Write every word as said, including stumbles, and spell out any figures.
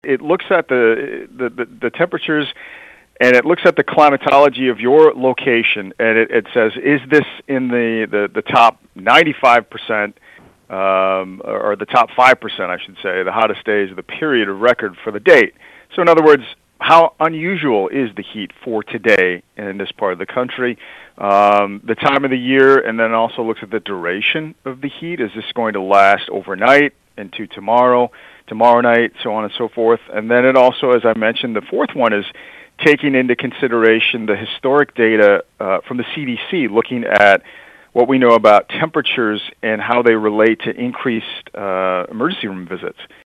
it looks at the, the, the, the temperatures, and it looks at the climatology of your location, and it, it says, is this in the, the, the top ninety-five percent, um, or the top five percent, I should say, the hottest days of the period of record for the date. So in other words, how unusual is the heat for today in this part of the country, um, the time of the year, and then also looks at the duration of the heat. Is this going to last overnight into tomorrow, tomorrow night, so on and so forth? And then it also, as I mentioned, the fourth one is taking into consideration the historic data uh, from the C D C, looking at what we know about temperatures and how they relate to increased uh, emergency room visits.